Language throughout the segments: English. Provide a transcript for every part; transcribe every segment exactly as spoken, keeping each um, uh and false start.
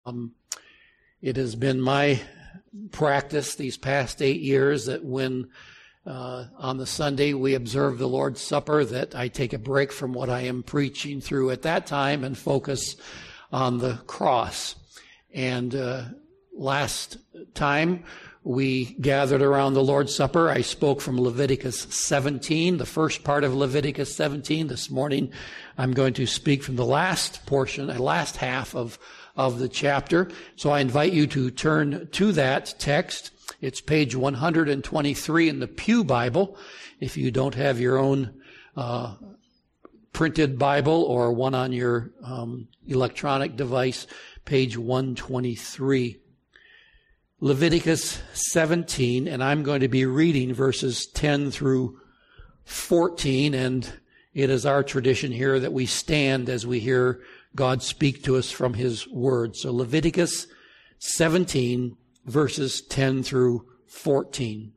Um, it has been my practice these past eight years that when uh, on the Sunday we observe the Lord's Supper, that I take a break from what I am preaching through at that time and focus on the cross. And uh, last time we gathered around the Lord's Supper, I spoke from Leviticus seventeen, the first part of Leviticus seventeen. This morning I'm going to speak from the last portion, the last half of of the chapter. So I invite you to turn to that text. It's page one hundred twenty-three in the Pew Bible. If you don't have your own uh, printed Bible or one on your um, electronic device, page one twenty-three. Leviticus seventeen, and I'm going to be reading verses ten through fourteen, and it is our tradition here that we stand as we hear God speak to us from His Word. So Leviticus seventeen, verses ten through fourteen.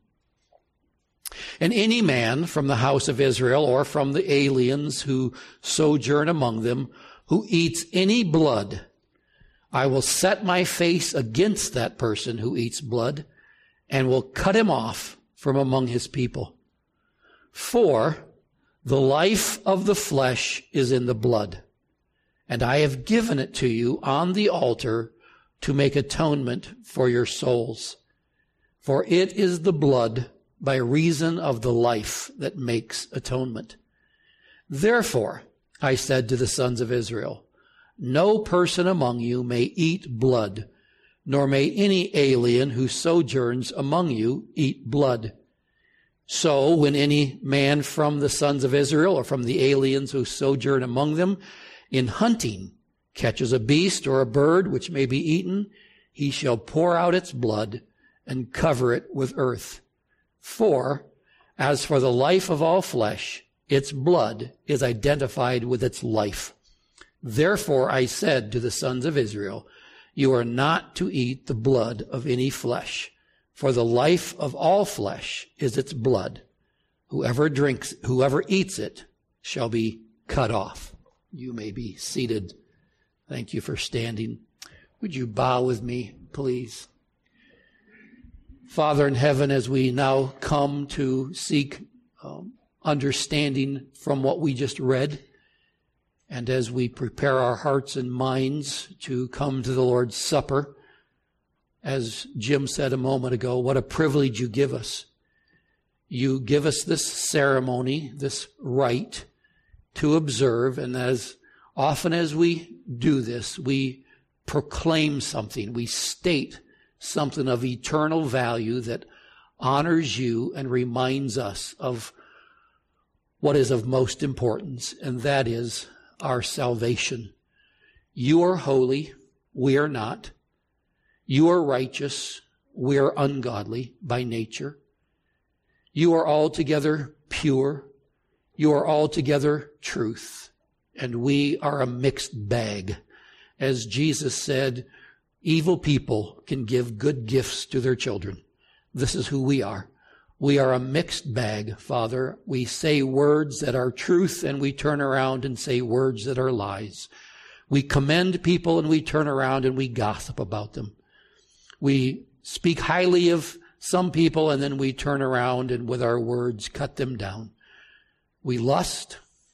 And any man from the house of Israel or from the aliens who sojourn among them, who eats any blood, I will set my face against that person who eats blood and will cut him off from among his people. For the life of the flesh is in the blood, and I have given it to you on the altar to make atonement for your souls. For it is the blood by reason of the life that makes atonement. Therefore, I said to the sons of Israel, no person among you may eat blood, nor may any alien who sojourns among you eat blood. So when any man from the sons of Israel or from the aliens who sojourn among them in hunting catches a beast or a bird which may be eaten, he shall pour out its blood and cover it with earth. For as for the life of all flesh, its blood is identified with its life. Therefore I said to the sons of Israel, you are not to eat the blood of any flesh, for the life of all flesh is its blood. Whoever drinks, whoever eats it shall be cut off. You may be seated. Thank you for standing. Would you bow with me, please? Father in heaven, as we now come to seek um, understanding from what we just read, and as we prepare our hearts and minds to come to the Lord's Supper, as Jim said a moment ago, what a privilege you give us. You give us this ceremony, this rite to observe, and as often as we do this, we proclaim something, we state something of eternal value that honors you and reminds us of what is of most importance, and that is our salvation. You are holy, we are not. You are righteous, we are ungodly by nature. You are altogether pure, you are altogether truth, and we are a mixed bag. As Jesus said, evil people can give good gifts to their children. This is who we are. We are a mixed bag, Father. We say words that are truth, and we turn around and say words that are lies. We commend people, and we turn around and we gossip about them. We speak highly of some people, and then we turn around and with our words cut them down. We lust.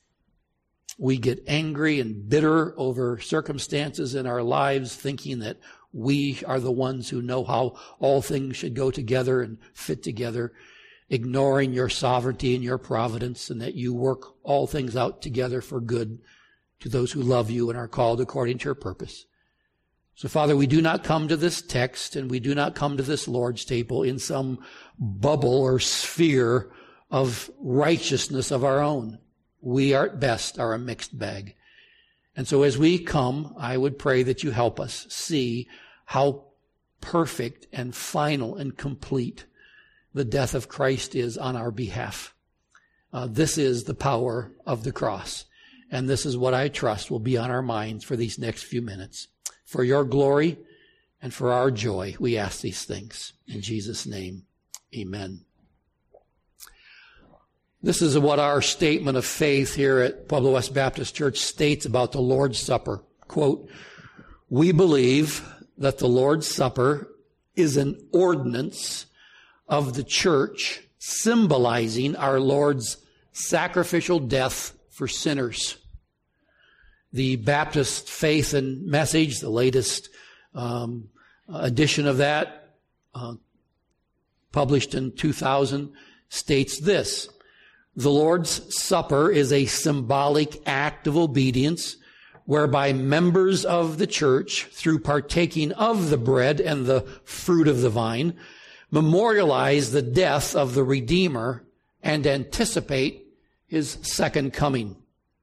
We get angry and bitter over circumstances in our lives, thinking that we are the ones who know how all things should go together and fit together, ignoring your sovereignty and your providence, and that you work all things out together for good to those who love you and are called according to your purpose. So, Father, we do not come to this text and we do not come to this Lord's table in some bubble or sphere of righteousness of our own. We are at best are a mixed bag. And so as we come, I would pray that you help us see how perfect and final and complete the death of Christ is on our behalf. Uh, this is the power of the cross. And this is what I trust will be on our minds for these next few minutes. For your glory and for our joy, we ask these things. In Jesus' name, amen. This is what our statement of faith here at Pueblo West Baptist Church states about the Lord's Supper. Quote, we believe that the Lord's Supper is an ordinance of the church symbolizing our Lord's sacrificial death for sinners. The Baptist Faith and Message, the latest um, edition of that, uh, published in two thousand, states this: the Lord's Supper is a symbolic act of obedience whereby members of the church, through partaking of the bread and the fruit of the vine, memorialize the death of the Redeemer and anticipate his second coming.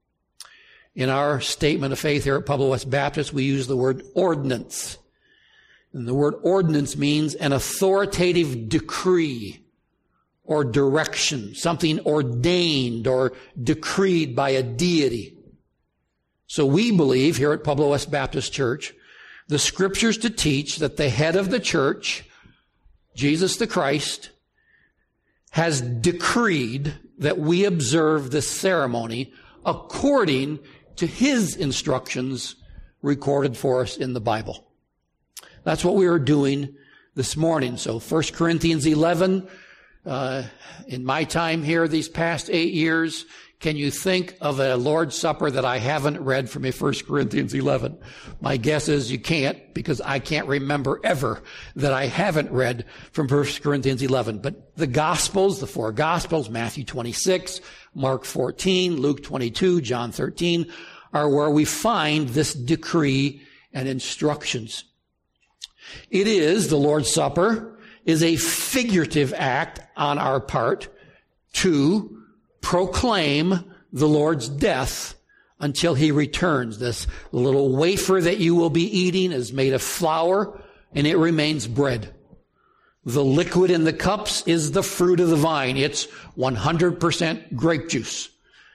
In our statement of faith here at Pueblo West Baptist, we use the word ordinance. And the word ordinance means an authoritative decree or direction, something ordained or decreed by a deity. So we believe here at Pueblo West Baptist Church, the scriptures to teach that the head of the church, Jesus the Christ, has decreed that we observe this ceremony according to his instructions recorded for us in the Bible. That's what we are doing this morning. So First Corinthians eleven, uh, in my time here these past eight years, can you think of a Lord's Supper that I haven't read from a First Corinthians eleven? My guess is you can't, because I can't remember ever that I haven't read from First Corinthians eleven. But the Gospels, the four Gospels, Matthew twenty-six, Mark fourteen, Luke twenty-two, John thirteen, are where we find this decree and instructions. It is, the Lord's Supper, is a figurative act on our part to proclaim the Lord's death until he returns. This little wafer that you will be eating is made of flour, and it remains bread. The liquid in the cups is the fruit of the vine. It's one hundred percent grape juice.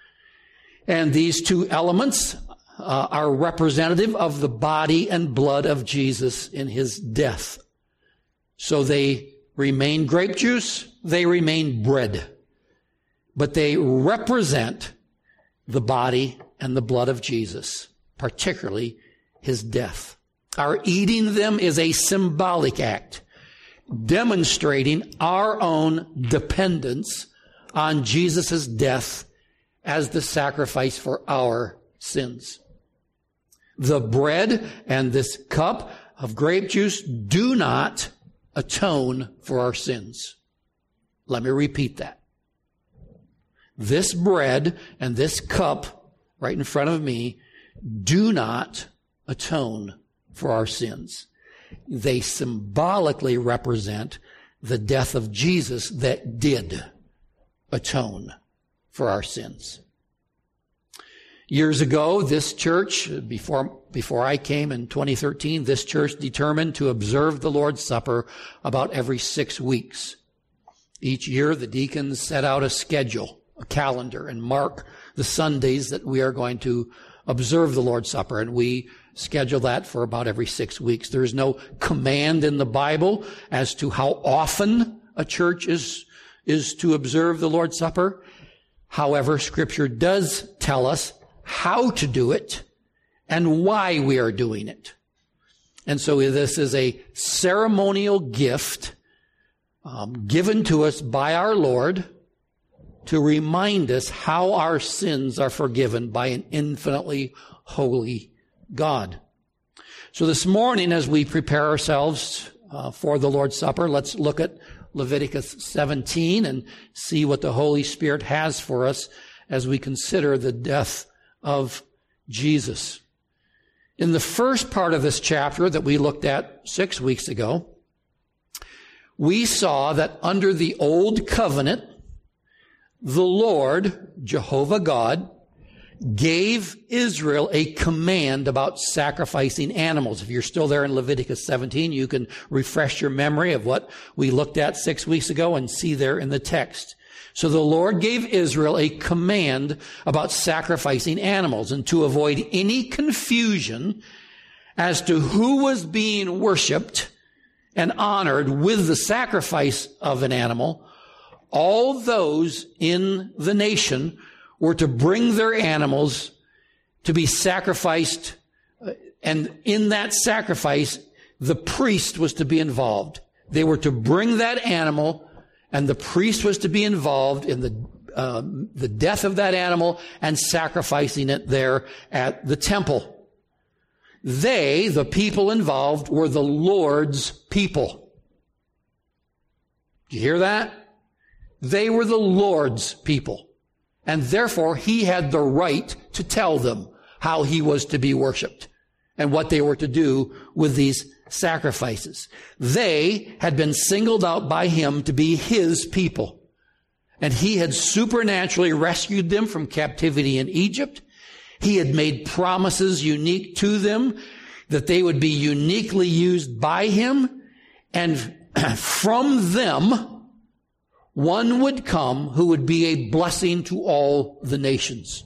And these two elements uh, are representative of the body and blood of Jesus in his death. So they remain grape juice, they remain bread. But they represent the body and the blood of Jesus, particularly his death. Our eating them is a symbolic act, demonstrating our own dependence on Jesus' death as the sacrifice for our sins. The bread and this cup of grape juice do not atone for our sins. Let me repeat that. This bread and this cup right in front of me do not atone for our sins. They symbolically represent the death of Jesus that did atone for our sins. Years ago, this church, before, before I came in twenty thirteen, this church determined to observe the Lord's Supper about every six weeks. Each year, the deacons set out a schedule, a calendar, and mark the Sundays that we are going to observe the Lord's Supper, and we schedule that for about every six weeks. There is no command in the Bible as to how often a church is, is to observe the Lord's Supper. However, Scripture does tell us how to do it and why we are doing it. And so this is a ceremonial gift um, given to us by our Lord to remind us how our sins are forgiven by an infinitely holy God. So this morning, as we prepare ourselves uh, for the Lord's Supper, let's look at Leviticus seventeen and see what the Holy Spirit has for us as we consider the death of Jesus. In the first part of this chapter that we looked at six weeks ago, we saw that under the old covenant, the Lord, Jehovah God, gave Israel a command about sacrificing animals. If you're still there in Leviticus seventeen, you can refresh your memory of what we looked at six weeks ago and see there in the text. So the Lord gave Israel a command about sacrificing animals, and to avoid any confusion as to who was being worshiped and honored with the sacrifice of an animal, all those in the nation were to bring their animals to be sacrificed, and in that sacrifice, the priest was to be involved. They were to bring that animal, and the priest was to be involved in the uh, the death of that animal and sacrificing it there at the temple. They, the people involved, were the Lord's people. Did you hear that? They were the Lord's people. And therefore, he had the right to tell them how he was to be worshiped and what they were to do with these sacrifices. They had been singled out by him to be his people. And he had supernaturally rescued them from captivity in Egypt. He had made promises unique to them that they would be uniquely used by him. And from them, one would come who would be a blessing to all the nations.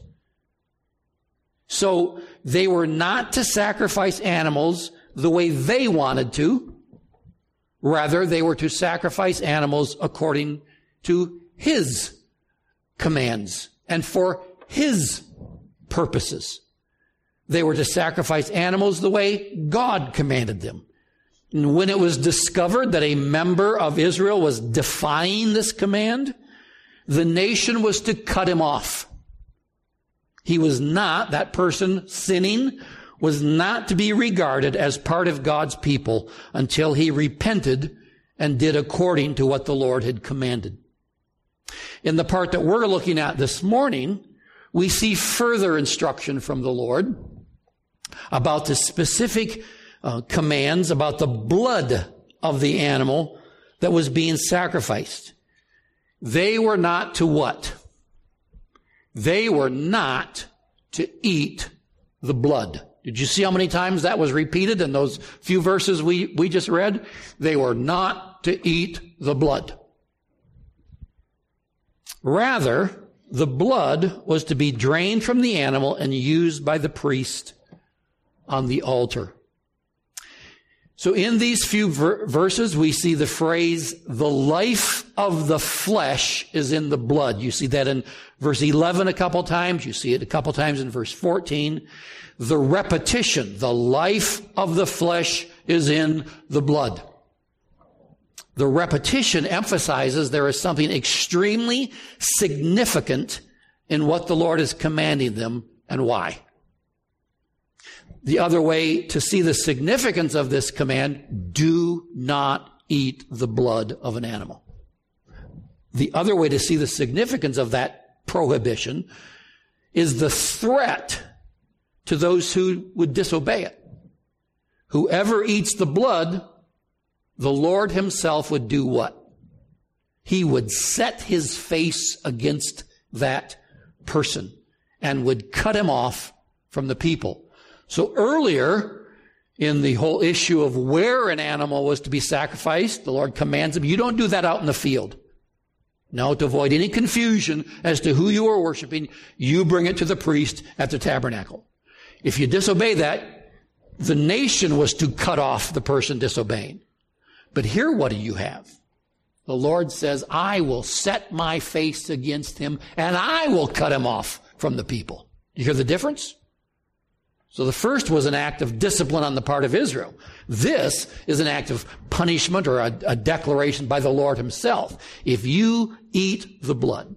So they were not to sacrifice animals the way they wanted to. Rather, they were to sacrifice animals according to his commands and for his purposes. They were to sacrifice animals the way God commanded them. And when it was discovered that a member of Israel was defying this command, the nation was to cut him off. He was not, that person sinning, was not to be regarded as part of God's people until he repented and did according to what the Lord had commanded. In the part that we're looking at this morning, we see further instruction from the Lord about the specific uh, commands about the blood of the animal that was being sacrificed. They were not to what? They were not to eat the blood. Did you see how many times that was repeated in those few verses we, we just read? They were not to eat the blood. Rather, the blood was to be drained from the animal and used by the priest on the altar. So in these few ver- verses, we see the phrase, the life of the flesh is in the blood. You see that in verse eleven a couple times. You see it a couple times in verse fourteen. The repetition, the life of the flesh is in the blood. The repetition emphasizes there is something extremely significant in what the Lord is commanding them and why. The other way to see the significance of this command, do not eat the blood of an animal. The other way to see the significance of that prohibition is the threat to those who would disobey it. Whoever eats the blood, the Lord himself would do what? He would set his face against that person and would cut him off from the people. So earlier in the whole issue of where an animal was to be sacrificed, the Lord commands him, you don't do that out in the field. No, to avoid any confusion as to who you are worshiping, you bring it to the priest at the tabernacle. If you disobey that, the nation was to cut off the person disobeying. But here what do you have? The Lord says, I will set my face against him and I will cut him off from the people. You hear the difference? So the first was an act of discipline on the part of Israel. This is an act of punishment or a, a declaration by the Lord himself. If you eat the blood,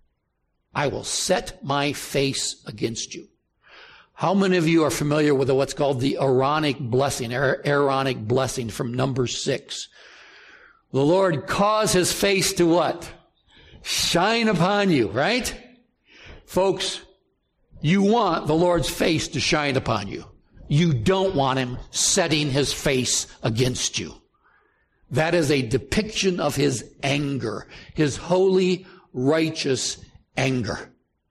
I will set my face against you. How many of you are familiar with what's called the Aaronic blessing, Aaronic blessing from Numbers six? The Lord cause his face to what? Shine upon you, right? Folks, you want the Lord's face to shine upon you. You don't want him setting his face against you. That is a depiction of his anger, his holy, righteous anger.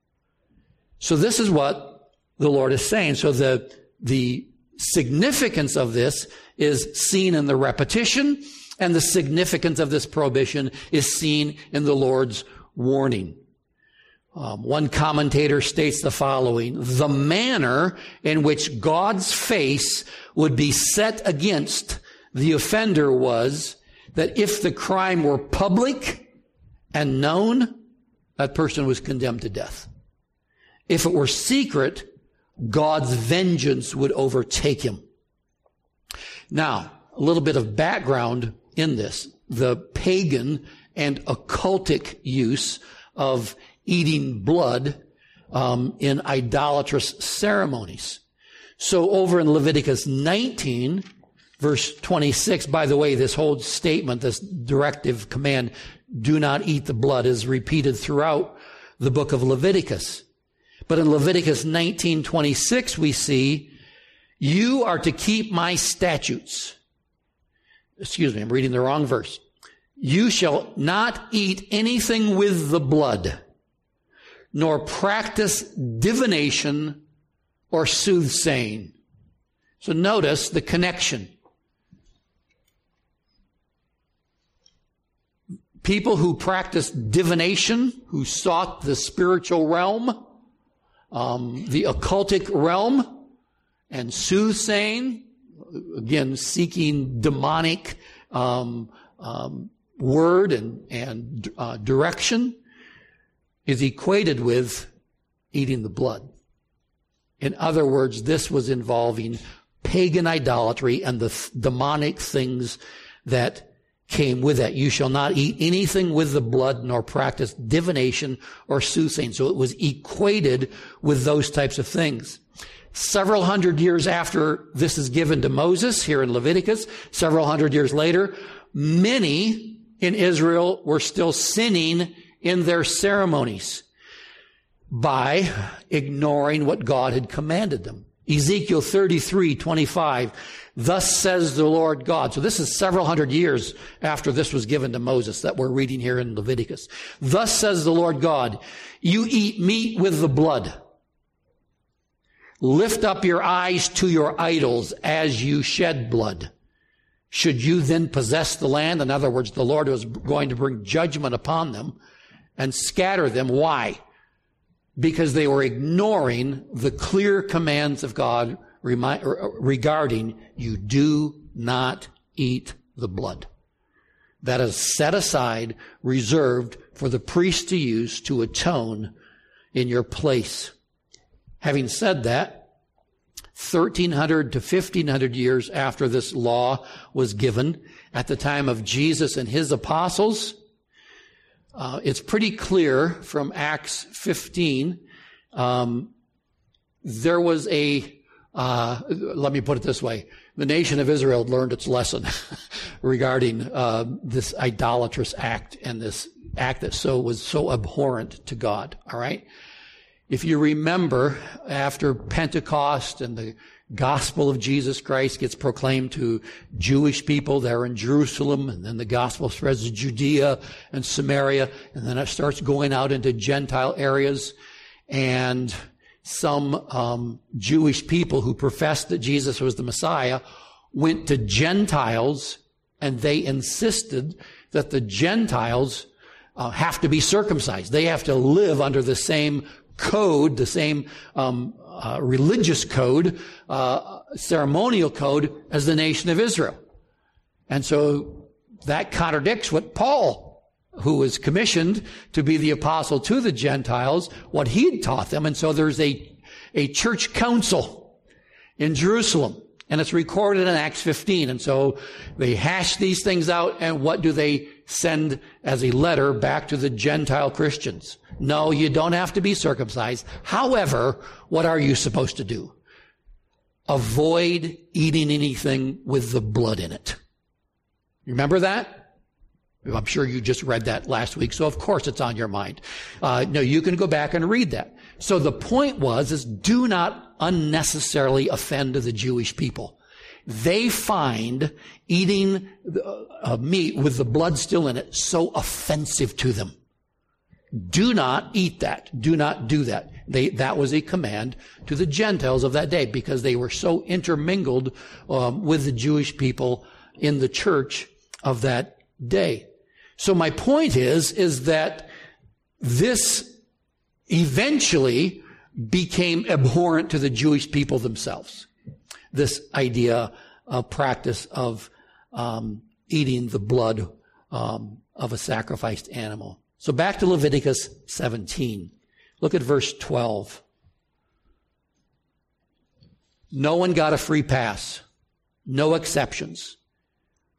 So this is what the Lord is saying. So the, the significance of this is seen in the repetition, and the significance of this prohibition is seen in the Lord's warning. Um, one commentator states the following: the manner in which God's face would be set against the offender was that if the crime were public and known, that person was condemned to death. If it were secret, God's vengeance would overtake him. Now, a little bit of background in this. The pagan and occultic use of eating blood um, in idolatrous ceremonies. So over in Leviticus nineteen, verse twenty-six, by the way, this whole statement, this directive command, do not eat the blood, is repeated throughout the book of Leviticus. But in Leviticus nineteen twenty-six, we see, you are to keep my statutes. Excuse me, I'm reading the wrong verse. You shall not eat anything with the blood, nor practice divination or soothsaying. So notice the connection. People who practiced divination, who sought the spiritual realm, um, the occultic realm, and soothsaying, again, seeking demonic um, um, word and, and uh, direction, is equated with eating the blood. In other words, this was involving pagan idolatry and the th- demonic things that came with that. You shall not eat anything with the blood, nor practice divination or soothsaying. So it was equated with those types of things. Several hundred years after this is given to Moses here in Leviticus, several hundred years later, many in Israel were still sinning in their ceremonies by ignoring what God had commanded them. Ezekiel thirty-three twenty-five, thus says the Lord God. So this is several hundred years after this was given to Moses that we're reading here in Leviticus. Thus says the Lord God, you eat meat with the blood. Lift up your eyes to your idols as you shed blood. Should you then possess the land? In other words, the Lord was going to bring judgment upon them and scatter them. Why? Because they were ignoring the clear commands of God regarding you do not eat the blood. That is set aside, reserved for the priest to use to atone in your place. Having said that, thirteen hundred to fifteen hundred years after this law was given, at the time of Jesus and his apostles, uh, it's pretty clear from Acts fifteen, um, there was a, uh, let me put it this way, the nation of Israel learned its lesson regarding uh, this idolatrous act and this act that so was so abhorrent to God, all right? If you remember, after Pentecost and the gospel of Jesus Christ gets proclaimed to Jewish people there in Jerusalem, and then the gospel spreads to Judea and Samaria, and then it starts going out into Gentile areas, and some um, Jewish people who professed that Jesus was the Messiah went to Gentiles, and they insisted that the Gentiles uh, have to be circumcised. They have to live under the same code, the same um, uh, religious code, uh, ceremonial code as the nation of Israel. And so that contradicts what Paul, who was commissioned to be the apostle to the Gentiles, what he had taught them. And so there's a, a church council in Jerusalem, and it's recorded in Acts fifteen. And so they hash these things out, and what do they send as a letter back to the Gentile Christians? No, you don't have to be circumcised. However, what are you supposed to do? Avoid eating anything with the blood in it. Remember that? I'm sure you just read that last week, so of course it's on your mind. Uh, no, you can go back and read that. So the point was, is do not unnecessarily offend the Jewish people. They find eating uh, meat with the blood still in it so offensive to them. Do not eat that. Do not do that. They, that was a command to the Gentiles of that day because they were so intermingled um, with the Jewish people in the church of that day. So my point is, is that this eventually became abhorrent to the Jewish people themselves. This idea of practice of um, eating the blood um, of a sacrificed animal. So back to Leviticus seventeen. Look at verse twelve. No one got a free pass. No exceptions.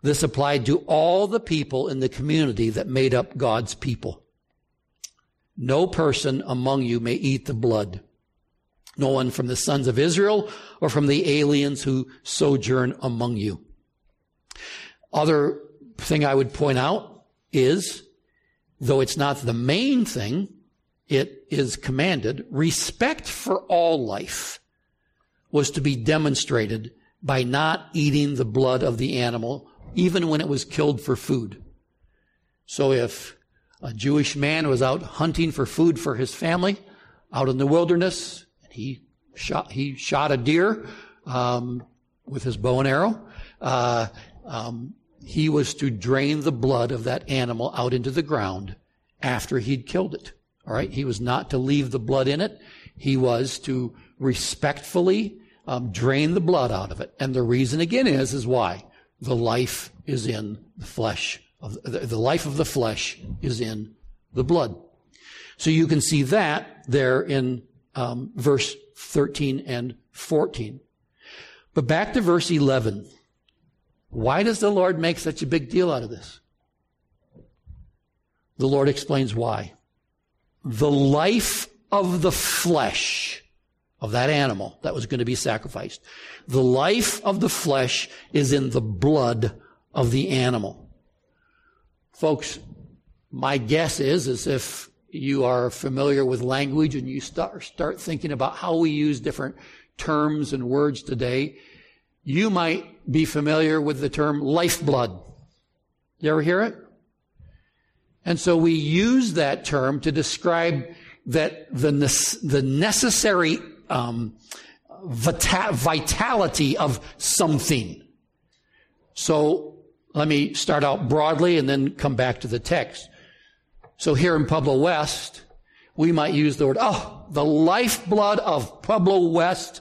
This applied to all the people in the community that made up God's people. No person among you may eat the blood. No one from the sons of Israel or from the aliens who sojourn among you. Other thing I would point out is, though it's not the main thing, it is commanded, respect for all life was to be demonstrated by not eating the blood of the animal, even when it was killed for food. So if a Jewish man was out hunting for food for his family, out in the wilderness, and he shot, he shot a deer um, with his bow and arrow, uh, um, he was to drain the blood of that animal out into the ground after he'd killed it. All right, he was not to leave the blood in it. He was to respectfully um, drain the blood out of it. And the reason again is, is why? The life is in the flesh. Of the, the life of the flesh is in the blood. So you can see that there in um, verse thirteen and fourteen. But back to verse eleven. Why does the Lord make such a big deal out of this? The Lord explains why. The life of the flesh of that animal that was going to be sacrificed, the life of the flesh is in the blood of the animal. Folks, my guess is, is if you are familiar with language and you start, start thinking about how we use different terms and words today, you might be familiar with the term lifeblood. You ever hear it? And so we use that term to describe that the, the necessary um, vita- vitality of something. So let me start out broadly and then come back to the text. So here in Pueblo West, we might use the word, oh, the lifeblood of Pueblo West.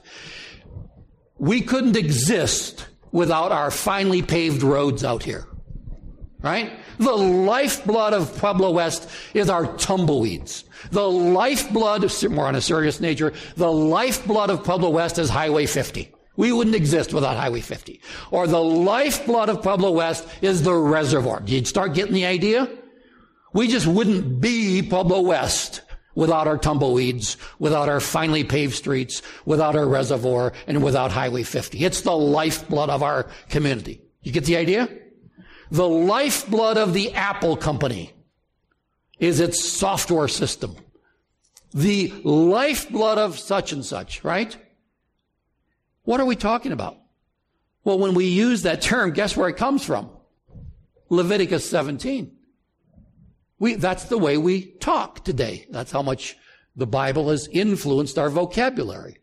We couldn't exist without our finely paved roads out here. Right? The lifeblood of Pueblo West is our tumbleweeds. The lifeblood, more on a serious nature, the lifeblood of Pueblo West is Highway fifty. We wouldn't exist without Highway fifty. Or the lifeblood of Pueblo West is the reservoir. Do you start getting the idea? We just wouldn't be Pueblo West without our tumbleweeds, without our finely paved streets, without our reservoir, and without Highway fifty. It's the lifeblood of our community. You get the idea? The lifeblood of the Apple company is its software system. The lifeblood of such and such, right? What are we talking about? Well, when we use that term, guess where it comes from? Leviticus seventeen. We, that's the way we talk today. That's how much the Bible has influenced our vocabulary.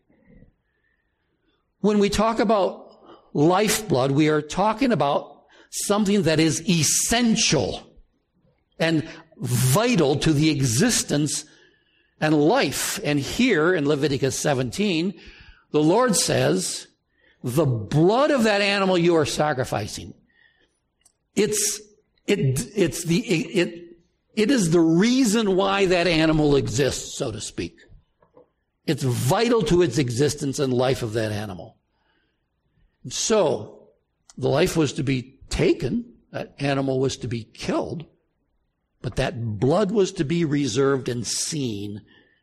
When we talk about lifeblood, we are talking about something that is essential and vital to the existence and life. And here in Leviticus seventeen, the Lord says, the blood of that animal you are sacrificing, it's, it, it's the, it, it, it is the reason why that animal exists, so to speak. It's vital to its existence and life of that animal. And so, the life was to be taken, that animal was to be killed, but that blood was to be reserved and seen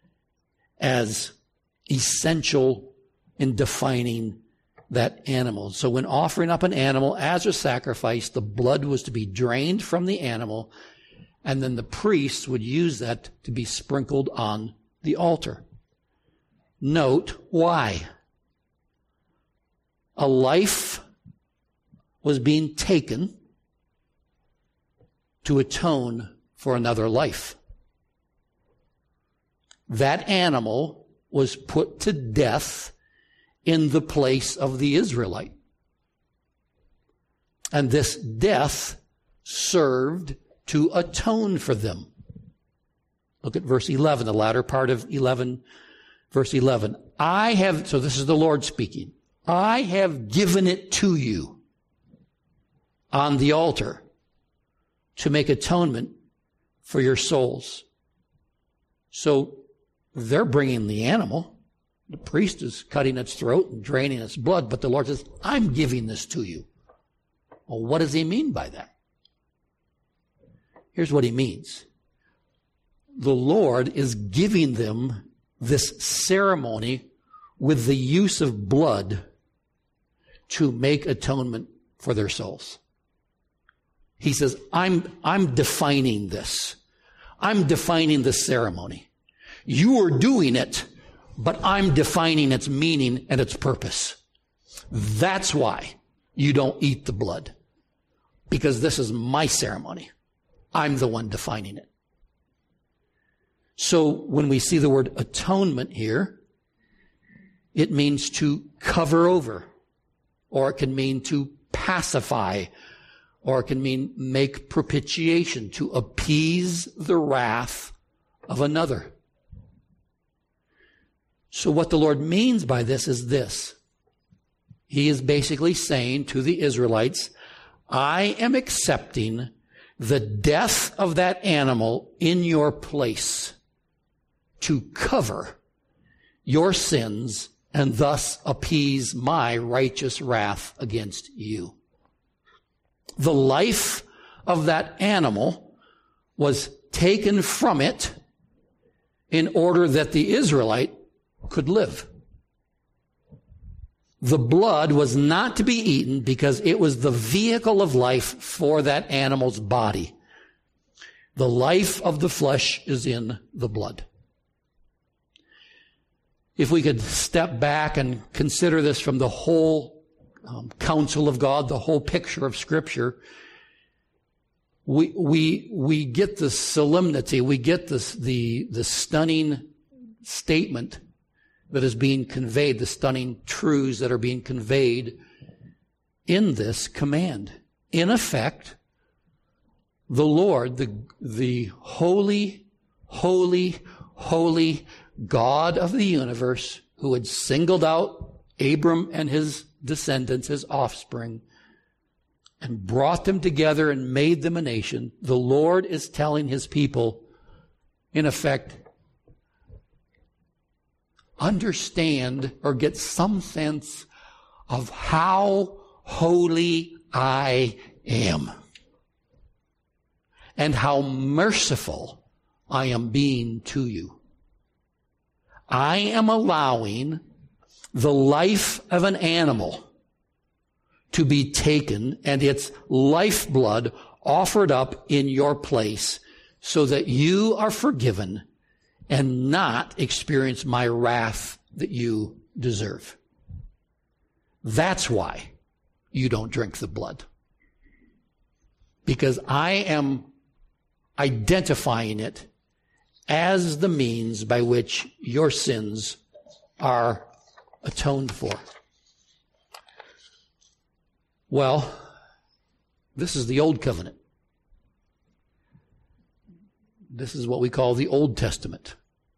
as essential in defining that animal. So when offering up an animal as a sacrifice, the blood was to be drained from the animal, and then the priests would use that to be sprinkled on the altar. Note why. A life was being taken to atone for another life. That animal was put to death in the place of the Israelite. And this death served to atone for them. Look at verse eleven, the latter part of eleven, verse eleven. I have, so this is the Lord speaking, I have given it to you on the altar to make atonement for your souls. So they're bringing the animal. The priest is cutting its throat and draining its blood, but the Lord says, I'm giving this to you. Well, what does he mean by that? Here's what he means. The Lord is giving them this ceremony with the use of blood to make atonement for their souls. He says, I'm, I'm defining this. I'm defining the ceremony. You are doing it, but I'm defining its meaning and its purpose. That's why you don't eat the blood. Because this is my ceremony. I'm the one defining it. So when we see the word atonement here, it means to cover over, or it can mean to pacify, or it can mean make propitiation, to appease the wrath of another. So what the Lord means by this is this. He is basically saying to the Israelites, I am accepting the death of that animal in your place to cover your sins and thus appease my righteous wrath against you. The life of that animal was taken from it in order that the Israelite could live. The blood was not to be eaten because it was the vehicle of life for that animal's body. The life of the flesh is in the blood. If we could step back and consider this from the whole um, counsel of God, the whole picture of Scripture, we we we get the solemnity, we get this, the the stunning statement that is being conveyed, the stunning truths that are being conveyed in this command. In effect, the Lord, the, the holy, holy, holy God of the universe, who had singled out Abram and his descendants, his offspring, and brought them together and made them a nation, the Lord is telling his people, in effect, understand or get some sense of how holy I am and how merciful I am being to you. I am allowing the life of an animal to be taken and its lifeblood offered up in your place so that you are forgiven and not experience my wrath that you deserve. That's why you don't drink the blood. Because I am identifying it as the means by which your sins are atoned for. Well, this is the Old Covenant. This is what we call the Old Testament.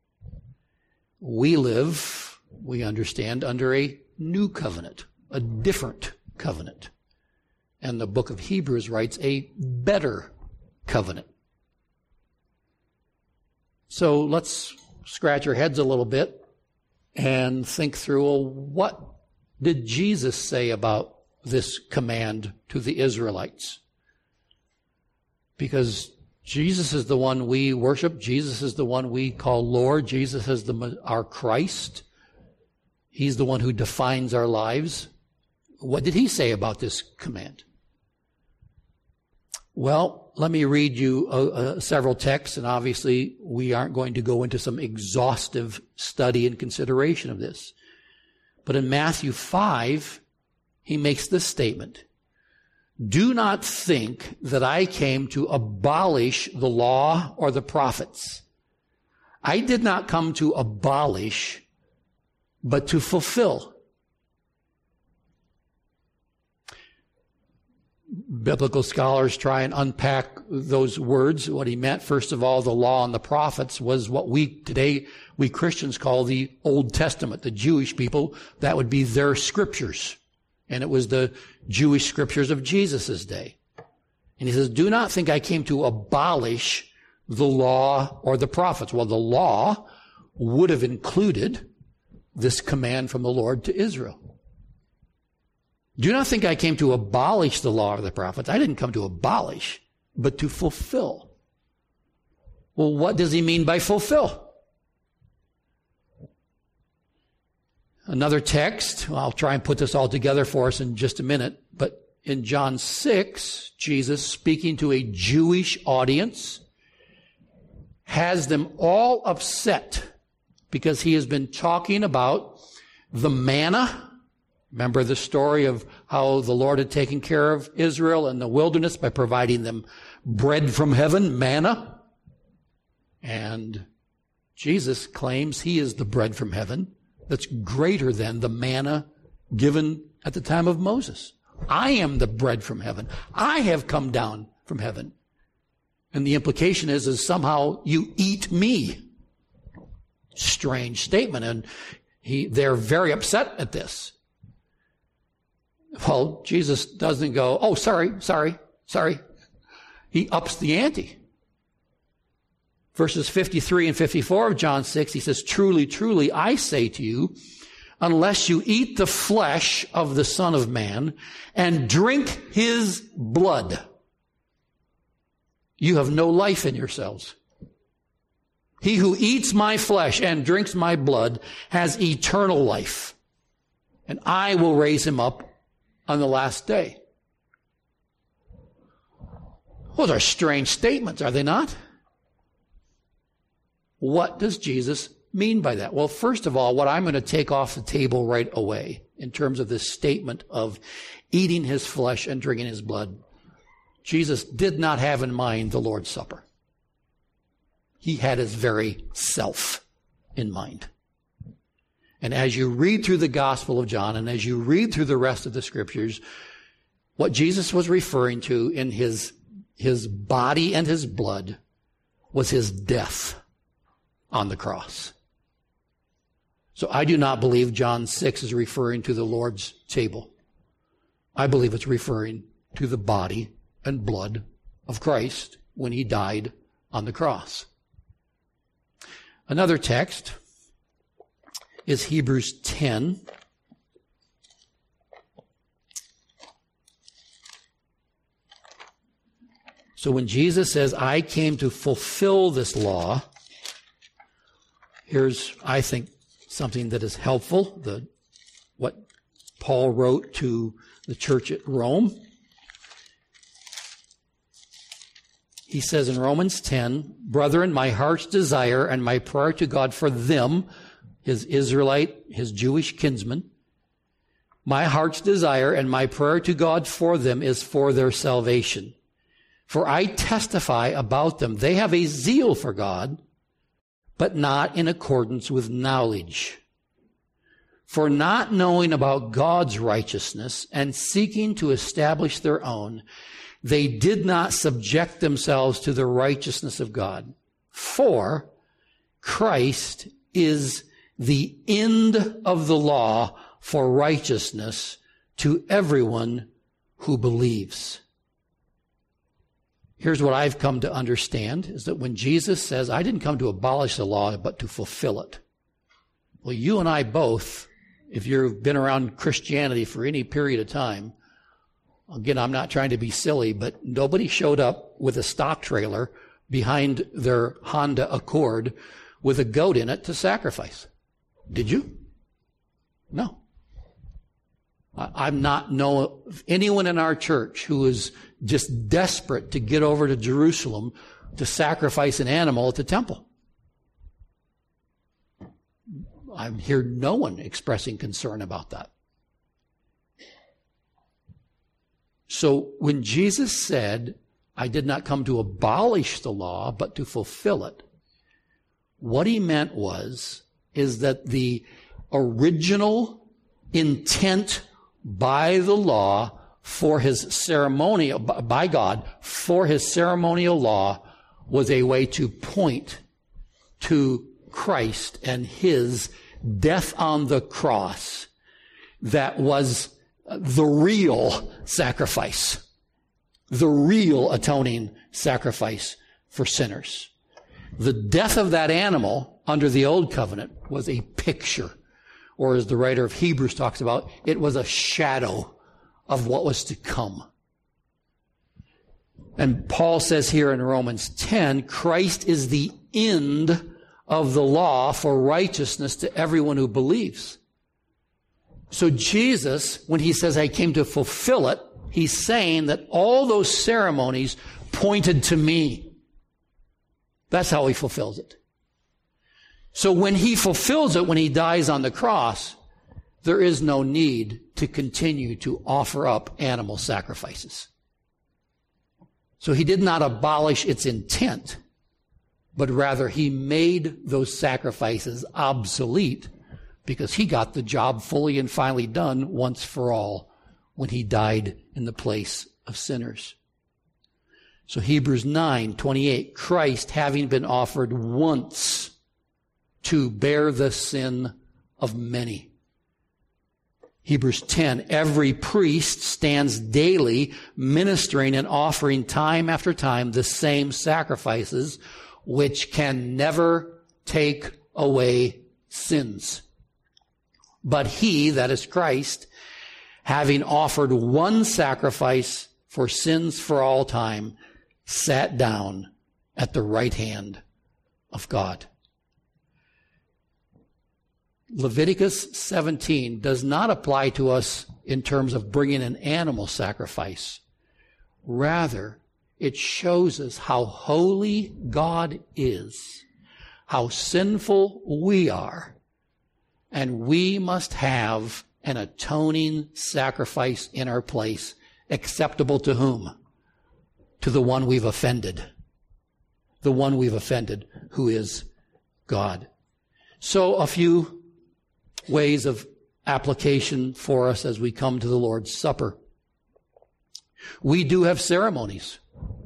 We live, we understand, under a new covenant, a different covenant. And the book of Hebrews writes a better covenant. So let's scratch our heads a little bit and think through, well, what did Jesus say about this command to the Israelites? Because Jesus is the one we worship. Jesus is the one we call Lord. Jesus is the, our Christ. He's the one who defines our lives. What did he say about this command? Well, let me read you uh, uh, several texts, and obviously we aren't going to go into some exhaustive study and consideration of this. But in Matthew five, he makes this statement. Do not think that I came to abolish the law or the prophets. I did not come to abolish, but to fulfill. Biblical scholars try and unpack those words. What he meant, first of all, the law and the prophets was what we today, we Christians call the Old Testament. The Jewish people, that would be their scriptures. And it was the Jewish scriptures of Jesus' day. And he says, do not think I came to abolish the law or the prophets. Well, the law would have included this command from the Lord to Israel. Do not think I came to abolish the law of the prophets. I didn't come to abolish, but to fulfill. Well, what does he mean by fulfill? Another text, I'll try and put this all together for us in just a minute, but in John six, Jesus, speaking to a Jewish audience, has them all upset because he has been talking about the manna. Remember the story of how the Lord had taken care of Israel in the wilderness by providing them bread from heaven, manna. And Jesus claims he is the bread from heaven that's greater than the manna given at the time of Moses. I am the bread from heaven. I have come down from heaven. And the implication is, is somehow you eat me. Strange statement. And he, they're very upset at this. Well, Jesus doesn't go, oh, sorry, sorry, sorry. He ups the ante. Verses fifty-three and fifty-four of John six, he says, truly, truly, I say to you, unless you eat the flesh of the Son of Man and drink his blood, you have no life in yourselves. He who eats my flesh and drinks my blood has eternal life, and I will raise him up on the last day. Those are strange statements, are they not? What does Jesus mean by that? Well, first of all, what I'm going to take off the table right away in terms of this statement of eating his flesh and drinking his blood, Jesus did not have in mind the Lord's Supper. He had his very self in mind. And as you read through the Gospel of John and as you read through the rest of the Scriptures, what Jesus was referring to in his, his body and his blood was his death on the cross. So I do not believe John six is referring to the Lord's table. I believe it's referring to the body and blood of Christ when he died on the cross. Another text is Hebrews ten. So when Jesus says, I came to fulfill this law, here's, I think, something that is helpful, the, what Paul wrote to the church at Rome. He says in Romans ten, brethren, my heart's desire and my prayer to God for them, his Israelite, his Jewish kinsmen, my heart's desire and my prayer to God for them is for their salvation. For I testify about them, they have a zeal for God, but not in accordance with knowledge. For not knowing about God's righteousness and seeking to establish their own, they did not subject themselves to the righteousness of God. For Christ is the end of the law for righteousness to everyone who believes. Here's what I've come to understand, is that when Jesus says, I didn't come to abolish the law, but to fulfill it. Well, you and I both, if you've been around Christianity for any period of time, again, I'm not trying to be silly, but nobody showed up with a stock trailer behind their Honda Accord with a goat in it to sacrifice. Did you? No. I'm not know of anyone in our church who is just desperate to get over to Jerusalem to sacrifice an animal at the temple. I hear no one expressing concern about that. So when Jesus said, I did not come to abolish the law, but to fulfill it, what he meant was, is that the original intent by the law for his ceremonial, by God, for his ceremonial law was a way to point to Christ and his death on the cross that was the real sacrifice, the real atoning sacrifice for sinners. The death of that animal under the old covenant was a picture, or as the writer of Hebrews talks about, it was a shadow of what was to come. And Paul says here in Romans ten, Christ is the end of the law for righteousness to everyone who believes. So Jesus, when he says, I came to fulfill it, he's saying that all those ceremonies pointed to me. That's how he fulfills it. So when he fulfills it, when he dies on the cross, there is no need to continue to offer up animal sacrifices. So he did not abolish its intent, but rather he made those sacrifices obsolete because he got the job fully and finally done once for all when he died in the place of sinners. So Hebrews nine twenty-eight, Christ having been offered once to bear the sin of many. Hebrews ten, every priest stands daily ministering and offering time after time the same sacrifices which can never take away sins. But he, that is Christ, having offered one sacrifice for sins for all time, sat down at the right hand of God. Leviticus seventeen does not apply to us in terms of bringing an animal sacrifice. Rather, it shows us how holy God is, how sinful we are, and we must have an atoning sacrifice in our place, acceptable to whom? To the one we've offended. The one we've offended, who is God. So a few ways of application for us as we come to the Lord's Supper. We do have ceremonies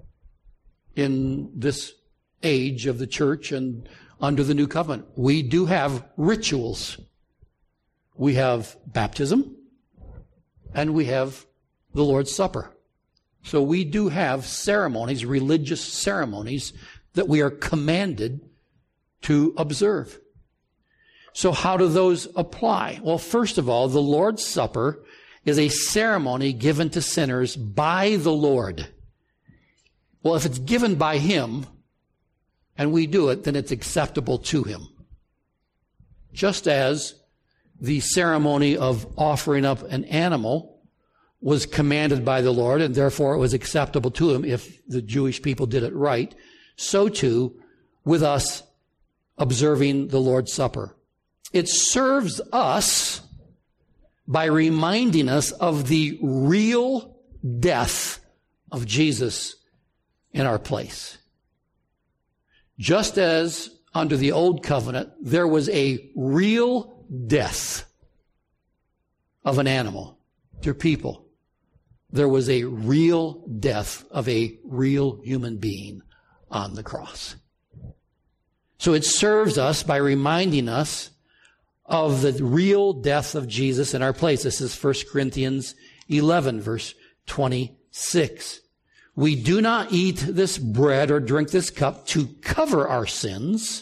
in this age of the church and under the new covenant. We do have rituals. We have baptism and we have the Lord's Supper. So we do have ceremonies, religious ceremonies that we are commanded to observe. So how do those apply? Well, first of all, the Lord's Supper is a ceremony given to sinners by the Lord. Well, if it's given by him and we do it, then it's acceptable to him. Just as the ceremony of offering up an animal was commanded by the Lord and therefore it was acceptable to him if the Jewish people did it right, so too with us observing the Lord's Supper. It serves us by reminding us of the real death of Jesus in our place. Just as under the old covenant, there was a real death of an animal to people, there was a real death of a real human being on the cross. So it serves us by reminding us of the real death of Jesus in our place. This is First Corinthians eleven, verse twenty-six. We do not eat this bread or drink this cup to cover our sins.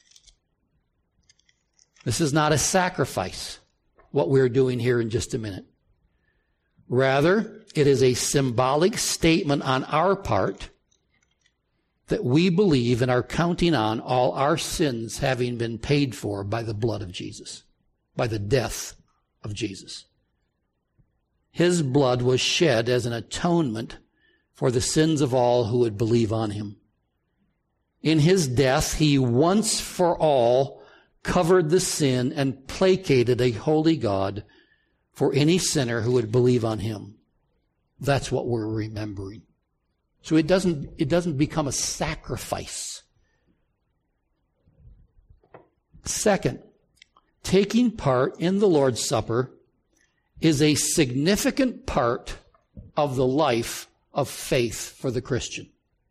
This is not a sacrifice, what we're doing here in just a minute. Rather, it is a symbolic statement on our part that we believe and are counting on all our sins having been paid for by the blood of Jesus, by the death of Jesus. His blood was shed as an atonement for the sins of all who would believe on him. In his death, he once for all covered the sin and placated a holy God for any sinner who would believe on him. That's what we're remembering. So it doesn't, it doesn't become a sacrifice. Second, taking part in the Lord's Supper is a significant part of the life of faith for the Christian.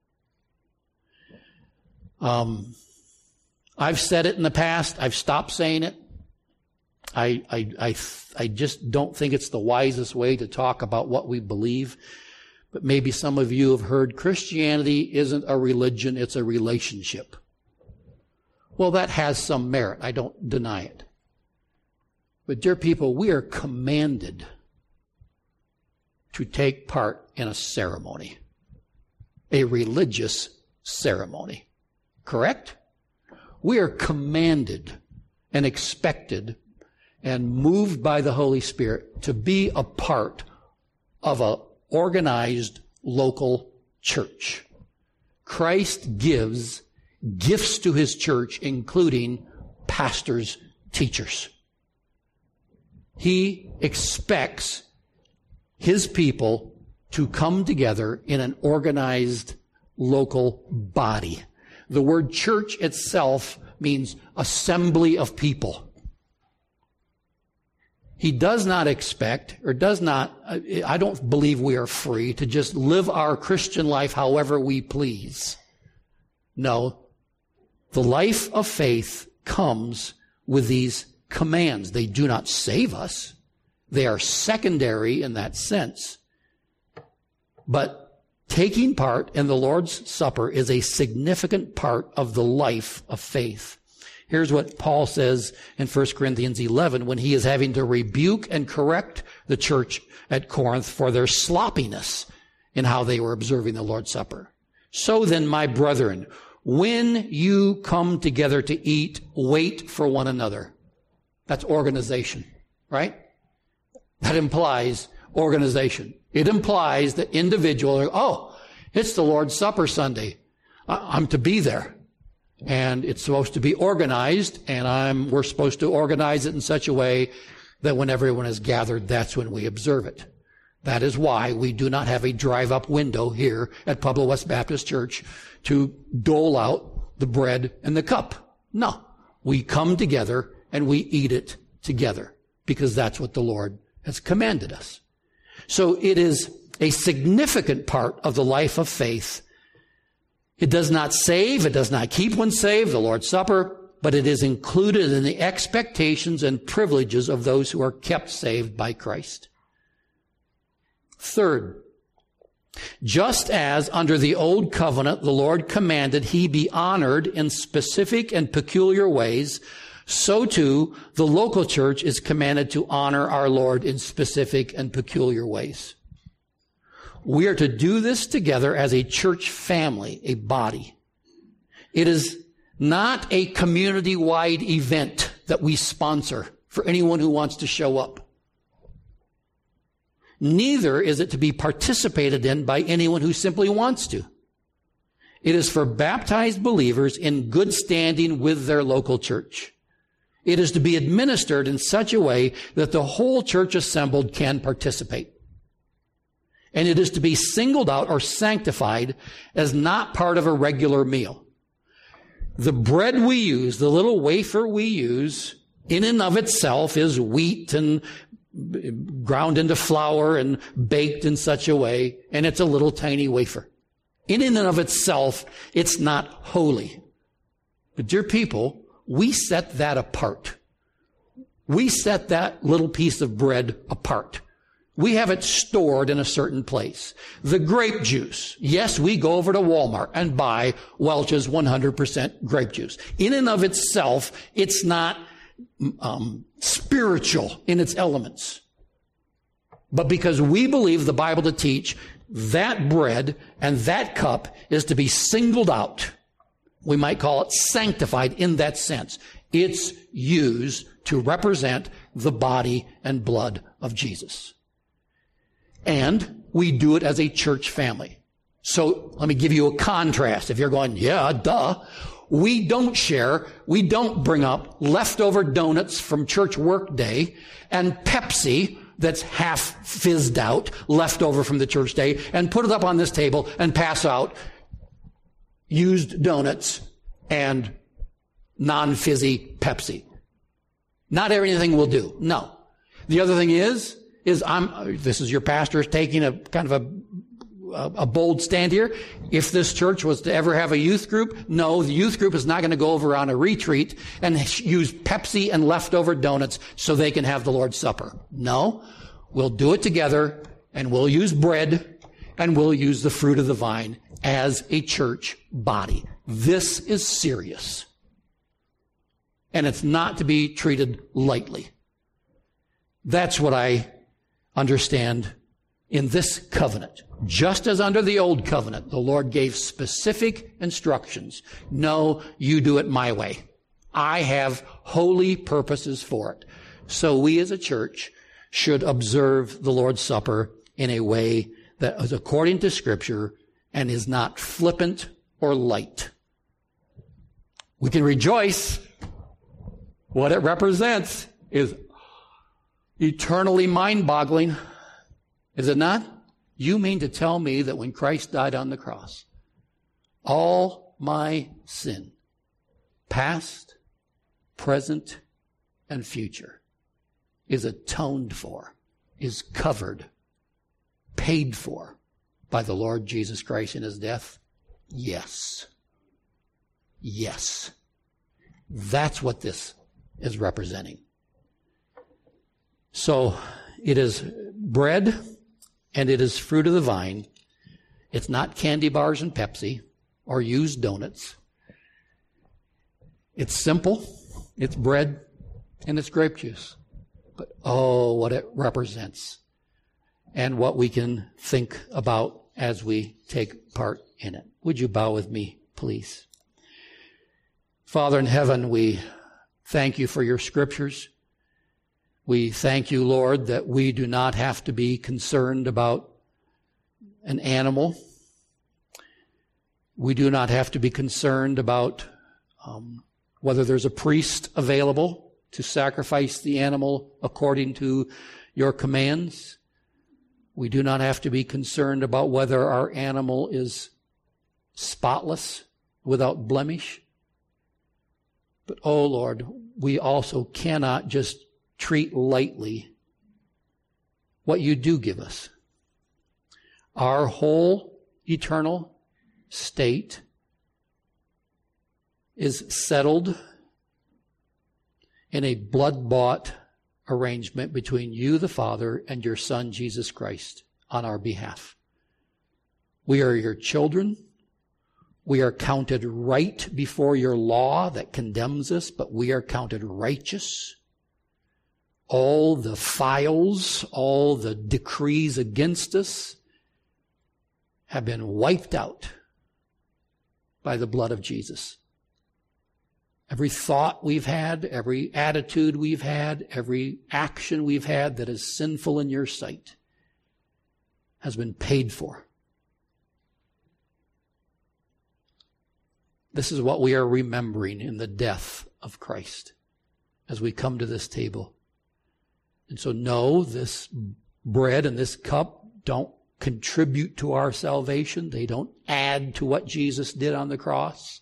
Um, I've said it in the past. I've stopped saying it. I, I, I, I just don't think it's the wisest way to talk about what we believe. But maybe some of you have heard Christianity isn't a religion, it's a relationship. Well, that has some merit. I don't deny it. But dear people, we are commanded to take part in a ceremony, a religious ceremony. Correct? We are commanded and expected and moved by the Holy Spirit to be a part of an organized local church. Christ gives gifts to his church, including pastors, teachers. He expects his people to come together in an organized local body. The word church itself means assembly of people. He does not expect, or does not, I don't believe we are free to just live our Christian life however we please. No, the life of faith comes with these commands. They do not save us. They are secondary in that sense. But taking part in the Lord's Supper is a significant part of the life of faith. Here's what Paul says in First Corinthians eleven when he is having to rebuke and correct the church at Corinth for their sloppiness in how they were observing the Lord's Supper. So then, my brethren, when you come together to eat, wait for one another. That's organization, right? That implies organization. It implies that individuals are, oh, it's the Lord's Supper Sunday. I'm to be there. And it's supposed to be organized, and I'm, we're supposed to organize it in such a way that when everyone is gathered, that's when we observe it. That is why we do not have a drive-up window here at Pueblo West Baptist Church to dole out the bread and the cup. No. We come together and we eat it together because that's what the Lord has commanded us. So it is a significant part of the life of faith. It does not save, it does not keep one saved, the Lord's Supper, but it is included in the expectations and privileges of those who are kept saved by Christ. Third, just as under the old covenant the Lord commanded he be honored in specific and peculiar ways, so too the local church is commanded to honor our Lord in specific and peculiar ways. We are to do this together as a church family, a body. It is not a community-wide event that we sponsor for anyone who wants to show up. Neither is it to be participated in by anyone who simply wants to. It is for baptized believers in good standing with their local church. It is to be administered in such a way that the whole church assembled can participate. And it is to be singled out or sanctified as not part of a regular meal. The bread we use, the little wafer we use, in and of itself is wheat and ground into flour and baked in such a way, and it's a little tiny wafer. In and of itself, it's not holy. But dear people, we set that apart. We set that little piece of bread apart. We have it stored in a certain place. The grape juice. Yes, we go over to Walmart and buy Welch's one hundred percent grape juice. In and of itself, it's not um, spiritual in its elements. But because we believe the Bible to teach that bread and that cup is to be singled out, we might call it sanctified in that sense. It's used to represent the body and blood of Jesus. And we do it as a church family. So let me give you a contrast. If you're going, yeah, duh. We don't share, we don't bring up leftover donuts from church work day and Pepsi that's half fizzed out, left over from the church day, and put it up on this table and pass out used donuts and non-fizzy Pepsi. Not everything will do. No. The other thing is, is I'm, this is your pastor taking a kind of a, a bold stand here. If this church was to ever have a youth group, no, the youth group is not going to go over on a retreat and use Pepsi and leftover donuts so they can have the Lord's Supper. No, we'll do it together and we'll use bread and we'll use the fruit of the vine as a church body. This is serious. And it's not to be treated lightly. That's what I understand in this covenant. Just as under the old covenant, the Lord gave specific instructions. No, you do it my way. I have holy purposes for it. So we as a church should observe the Lord's Supper in a way that is according to Scripture and is not flippant or light. We can rejoice. What it represents is eternally mind-boggling. Is it not? You mean to tell me that when Christ died on the cross, all my sin, past, present, and future, is atoned for, is covered, paid for by the Lord Jesus Christ in his death? Yes. Yes. That's what this is representing. So it is bread and it is fruit of the vine. It's not candy bars and Pepsi or used donuts. It's simple. It's bread and it's grape juice. But oh, what it represents and what we can think about as we take part in it. Would you bow with me, please? Father in heaven, we thank you for your scriptures. We thank you, Lord, that we do not have to be concerned about an animal. We do not have to be concerned about um, whether there's a priest available to sacrifice the animal according to your commands. We do not have to be concerned about whether our animal is spotless, without blemish. But, oh Lord, we also cannot just treat lightly what you do give us. Our whole eternal state is settled in a blood-bought arrangement between you, the Father, and your Son, Jesus Christ, on our behalf. We are your children. We are counted right before your law that condemns us, but we are counted righteous. All the files, all the decrees against us have been wiped out by the blood of Jesus. Every thought we've had, every attitude we've had, every action we've had that is sinful in your sight has been paid for. This is what we are remembering in the death of Christ as we come to this table. And so no, this bread and this cup don't contribute to our salvation. They don't add to what Jesus did on the cross.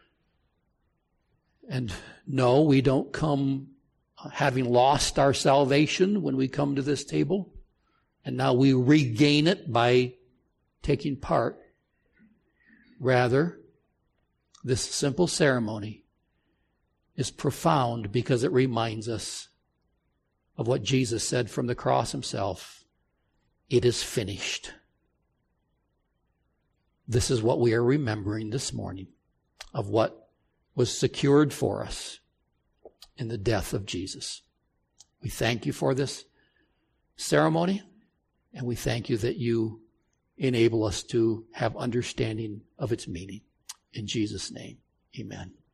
And no, we don't come having lost our salvation when we come to this table. And now we regain it by taking part. Rather, this simple ceremony is profound because it reminds us of what Jesus said from the cross himself. It is finished. This is what we are remembering this morning of what was secured for us in the death of Jesus. We thank you for this ceremony, and we thank you that you enable us to have understanding of its meaning. In Jesus' name, amen.